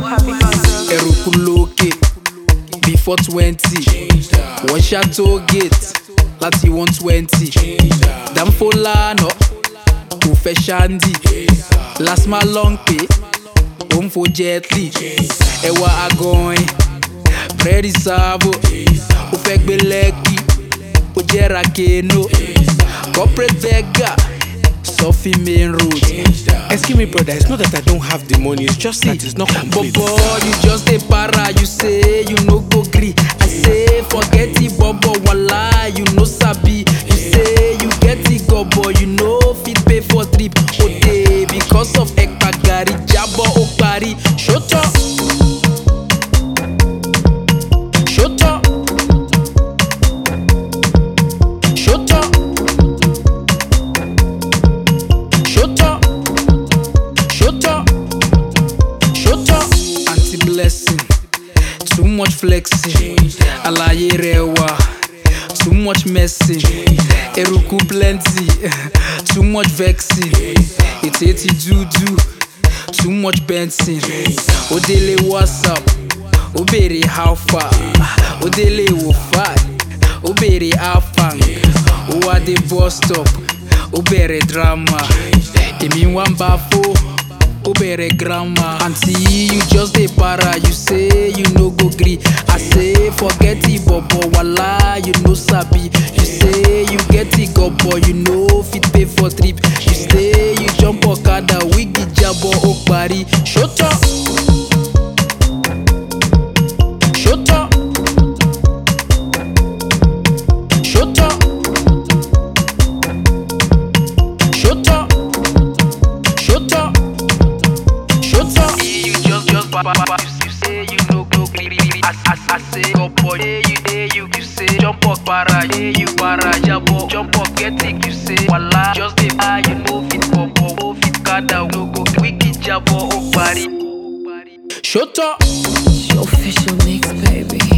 Erukuloke before 20. One shot to gate, láti 120. Damfolano, kò fẹ́ ṣáńdì. Last my long pay, home for Jetly. Ẹwà agoin, Freddy Sabo. Ó fẹ́ gbé Lekki, ó jẹ́ Rakeno. Corporate beggar, Sophie Main Road. Excuse me, brother, it's not that I don't have the money, it's just that it's not complete. Bobo, you just a para, you say you no go gree. I say forget it, Bobo, wala, you no sabi. You say you get it, Gobo, you no fit pay for trip. Ode, because of Ekpagari, Jabo Okpari. Shut up. Shut up. Shut up. Shut up. Shut up. Shut up. Anti-blessing. Too much flexing. Alaye rewa. Too much messing. Eruku plenty. Too much vexing. It's 80 juju. Too much bouncing. Odele WhatsApp. Obere how far. Odele wo far. Obere afang. Owa the bus stop. Obere drama. Emi wan bafo. Obere grandma. Auntie, you just a para. You say you no go gree. I say forget it, Bobo. Wala, you no sabi. You say you get it, Gobo. You no fit pay for trip. You say you jump Okada. Wigi Jabo Okpari. Shut up. Shut up. Shut up. Shut up. Shut up. Shut up. You you say you no go gree. I say go boy. You say jump up para. You para jabo. Jump up get it. You say wala. Just the you know fit Bobo. No fit kada. No go wiki jabo Okpari. Shut up. It's your official mix, baby.